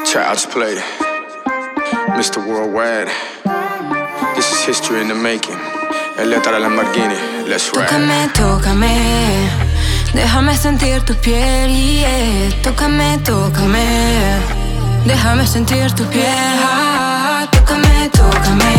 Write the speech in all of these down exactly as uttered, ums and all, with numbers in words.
Child's Play, Mister Worldwide. This is history in the making. El letra de Lamborghini, let's ride. Tócame, tócame, déjame sentir tu piel, yeah. Tócame, tócame, déjame sentir tu piel. Tócame, tócame,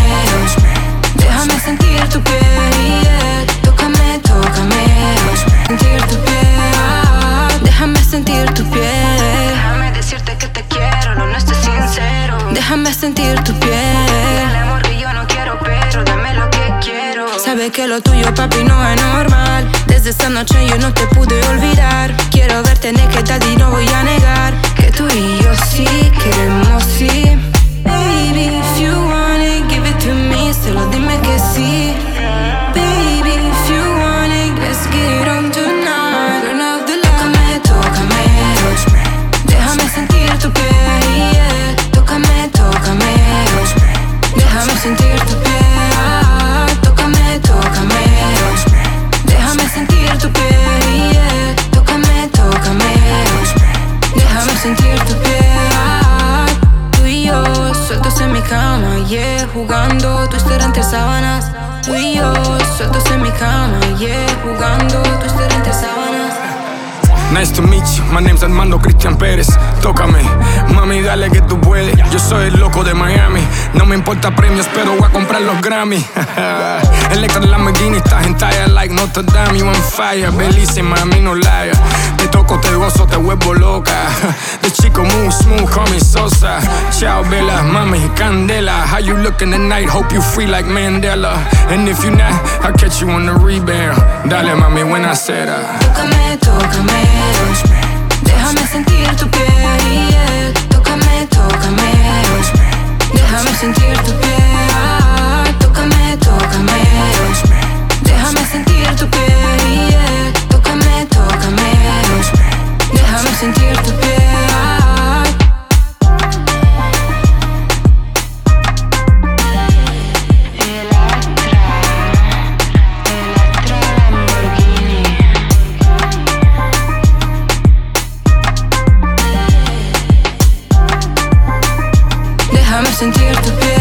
déjame sentir tu piel, yeah. Tócame, tócame, sentir tu piel. Déjame sentir tu piel. Déjame decirte que te quiero, lo nuestro es sincero. Déjame sentir tu piel. El amor que yo no quiero, pero dame lo que quiero. Sabes que lo tuyo, papi, no es normal. Desde esta noche yo no te pude olvidar. Quiero verte naked y no voy a negar que tú y yo sí queremos, sí. Baby, if you want it, give it to me. Solo dime que sí. Baby, if you want it, let's get on tonight. Turn off the light. Tócame, tócame, déjame sentir tu piel, yeah. Tócame, tócame, déjame sentir tu piel. Tócame, tócame, déjame sentir tu piel, yeah. Tócame, tócame, déjame sentir tu piel. Tú y yo, sueltos en mi cama, yeah. Jugando, twister entre sábanas. Tú y yo, sueltos en mi cama, yeah. Jugando, twister entre sábanas. Nice to meet you, my name's Armando Cristian Pérez. Tócame, mami, dale que tú puedes. Yo soy el loco de Miami. No me importa premios, pero voy a comprar los Grammy. Electra Lamborghini, estás en talla like Notre Dame. You on fire, bellísima, a mí no liar. Te toco, te gozo, te vuelvo loca. The chico move smooth, call me Sosa. Ciao, Bella, mami, candela. How you looking tonight? Hope you free like Mandela. And if you not, I'll catch you on the rebound. Dale, mami, buena cera. Tócame, tócame, déjame sentir tu piel, yeah. Tócame, tócame, déjame sentir tu piel. Tócame, tócame, déjame sentir tu piel, yeah. Tócame, tócame, déjame sentir tu piel. Déjame sentir tu piel.